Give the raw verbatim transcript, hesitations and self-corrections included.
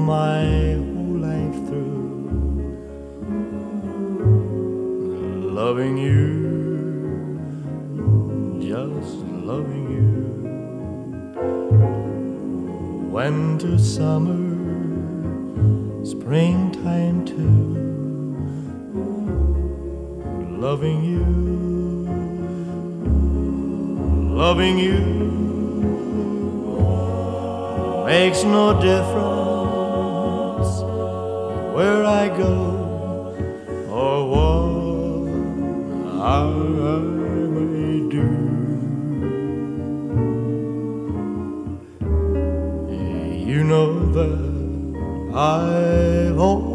my whole life through, loving you, just loving you. Winter, summer, springtime too, loving you, loving you makes no difference where I go or what I may do. You know that I've always